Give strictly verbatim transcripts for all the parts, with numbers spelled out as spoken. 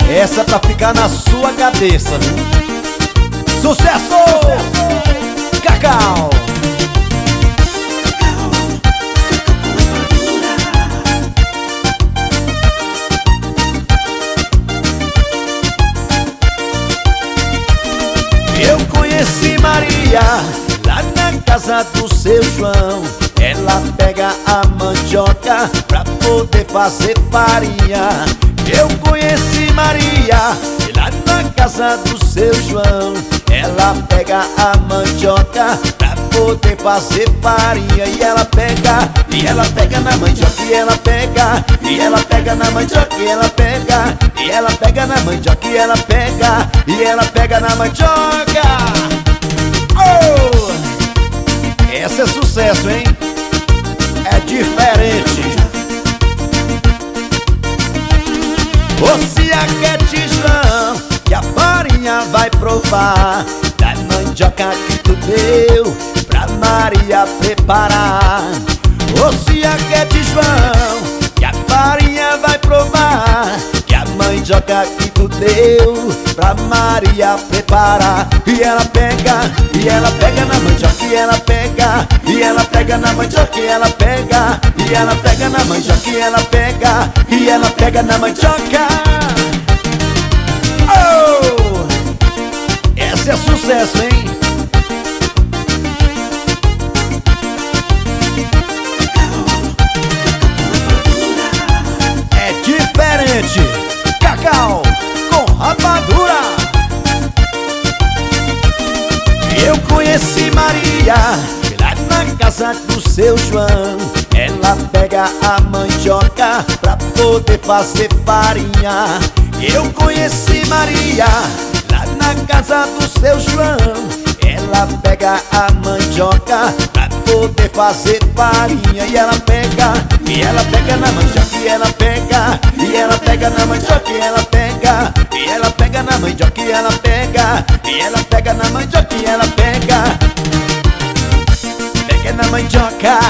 Essa é pra ficar na sua cabeça, viu? Sucesso! Cacau! Eu conheci Maria lá na casa do seu João. Ela pega a mandioca pra poder fazer farinha. Eu conheci Maria lá na casa do seu João. Ela pega a mandioca pra poder fazer farinha. E ela pega, e ela pega na mandioca. E ela pega, e ela pega na mandioca. E ela pega, e ela pega na mandioca. E ela pega, e ela pega na mandioca. Oh! Essa é sucesso, hein? É diferente. Você quer João, que a farinha vai provar da mandioca que tu deu pra Maria preparar. Você quer João, que a farinha vai provar que a mandioca que tu deu pra Maria preparar. E ela pega, e ela pega na mandioca. E ela pega, e ela pega na mandioca. E ela pega, e ela pega na mandioca. E ela pega, e ela pega na mandioca. Oh! Essa é sucesso, hein? É diferente. Cacau com rapadura. Eu conheci Maria lá na casa do seu João. Ela pega a mandioca pra poder fazer farinha. Eu conheci Maria lá na casa do seu João. Ela pega a mandioca pra poder fazer farinha. E ela pega, e ela pega na mandioca. E ela pega, e ela pega na mandioca. E ela pega, e ela pega na mandioca. E ela pega, e ela pega na mandioca. E ela pega, pega na mandioca.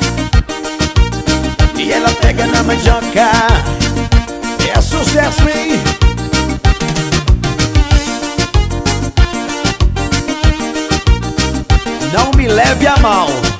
E ela pega na mandioca. É sucesso, hein? Não me leve a mal.